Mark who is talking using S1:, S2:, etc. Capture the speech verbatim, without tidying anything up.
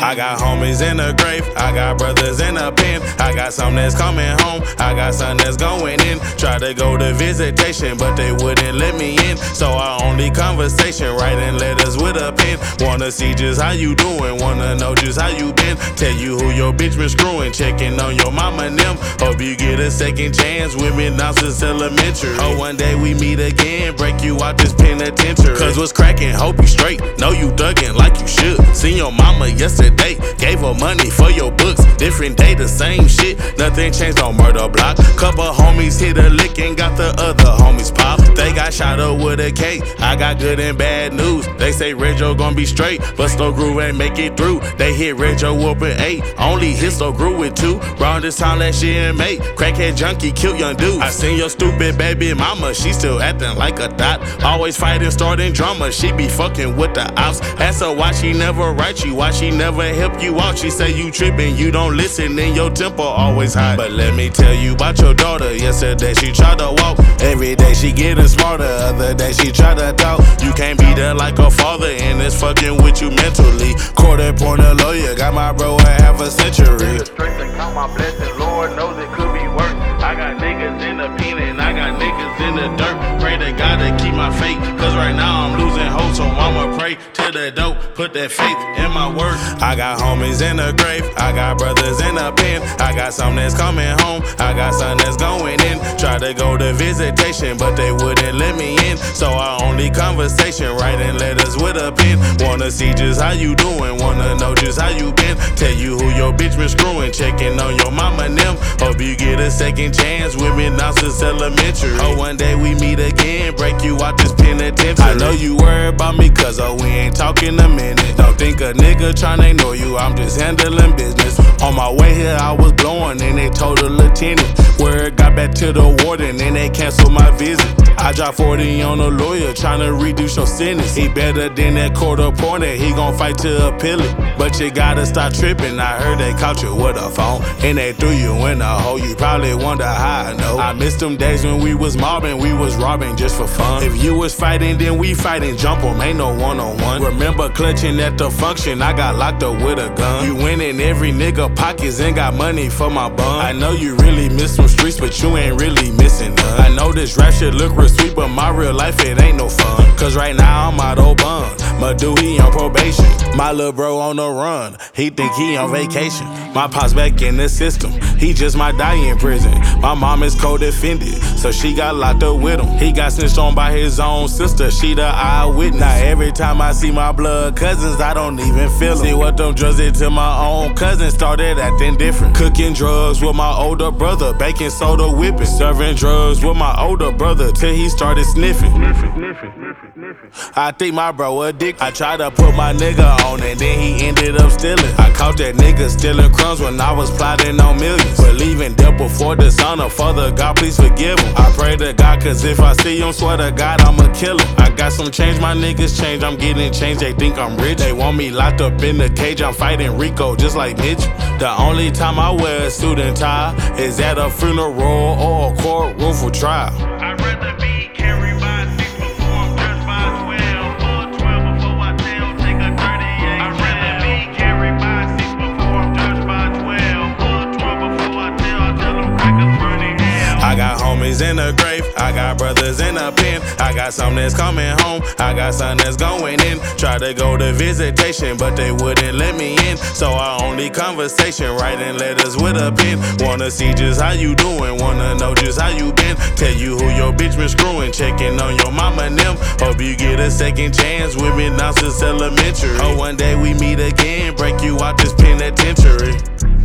S1: I got homies in the grave, I got brothers in the pen. I got some that's coming home, I got some that's going in. Tried to go to visitation, but they wouldn't let me in. So our only conversation, writing letters with a pen. Wanna see just how you doing, wanna know just how you been. Tell you who your bitch been screwing, checking on your mama and them. Hope you get a second chance with me now since elementary. Oh, one day we meet again, break you out this penitentiary. Cause what's cracking, hope you straight, know you thuggin' like you should. Seen your mama yesterday, gave her money for your books. Different day, the same shit, nothing changed on murder block. Couple homies hit a lick and got the other homies pop. They got shot up with a K, I got good and bad news. They say Reggio gon' be straight, but Slow Groove ain't make it through. They hit Reggio up at eight, only hit Slow Groove with two. Round this time last year in May, crackhead junkie killed young dude. I seen your stupid baby mama, she still acting like a dot. Always fighting, starting drama, she be fucking with the ops. Ask her why she never write you, why she never help you out. She say you tripping, you don't listen, and your temper always high. But let me tell you about your daughter. Yesterday she tried to walk, every day she getting smarter. Other day she tried to talk. You can't be there like a father, and it's fucking with you mentally. Court appointed lawyer, got my bro a half a century.
S2: Straight to count my blessings, Lord knows it could be worse. I got niggas in the pen and I got niggas in the dirt. Pray to God to keep my faith, cause right now I'm losing hope. So I'ma pray to the dope, put that faith in my word.
S1: I got homies in the grave, I got brothers in the pen. I got some that's coming home, I got some that's going in. Tried to go to visitation, but they wouldn't let me in. So our only conversation, writing letters with a pen. Wanna see just how you doing, wanna know just how you been. Tell you who your bitch been screwing, checking on your mama and them. Hope you get a second chance with me now since elementary. Oh, one day we meet again, break you out this penitentiary. I know you worried about me cause oh, we ain't talking a minute. Don't think a nigga tryna ignore you, I'm just handling business. On my way here I was blowing and they told the lieutenant. Word got back to the warden and they canceled my visit. I dropped forty on a lawyer tryna reduce your sentence. He better than that court appointed, he gon' fight to appeal it. But you gotta stop tripping, I heard they caught you with a phone and they threw you in a hole. You probably wonder how I know. I miss them days when we was mobbing, we was robbing just for fun. If you was fighting, then we fighting, jump 'em, ain't no one-on-one. Remember clutching at the function, I got locked up with a gun. You went in every nigga pockets and got money for my bun. I know you really miss some streets, but you ain't really missing none. I know this rap shit look real sweet, but my real life it ain't no fun. Cause right now I'm out of bond, my dude he on probation. My little bro on the run, he think he on vacation. My pops back in the system, he just might die in prison. My mom is co-defended, so she got locked up with him. He got snitched on by his own sister, she the eyewitness. Now every time I see my blood cousins, I don't even feel them. See what them drugs did to my own cousin, started acting different. Cooking drugs with my older brother, baking soda whipping. Serving drugs with my older brother till he started sniffing. I think my bro a dick. I tried to put my nigga on and then he ended up stealing. I caught that nigga stealing crumbs when I was plotting on millions. Believing death before dishonor, Father God please forgive him. I pray to God cause if I see him, swear to God I'ma kill him. I got some change, my niggas change, I'm getting changed, they think I'm rich. They want me locked up in the cage, I'm fighting Rico just like Mitch. The only time I wear a suit and tie is at a funeral or a courtroom for trial.
S2: I'd rather be carried by six before I'm judged by twelve, or twelve before I tell, take a thirty-eight. I'd rather be carried by six before I'm judged by twelve, or twelve before I tell, tell them crackers burning hell.
S1: I got homies in the grave, I got brothers in the pen. I got some that's coming home, I got some that's going in. Tried to go to visitation, but they wouldn't let me in. So our only conversation, writing letters with a pen. Wanna see just how you doing, wanna know just how you been. Tell you who your bitch been screwing, checking on your mama and them. Hope you get a second chance with me now since elementary. Oh, one day we meet again, break you out this penitentiary.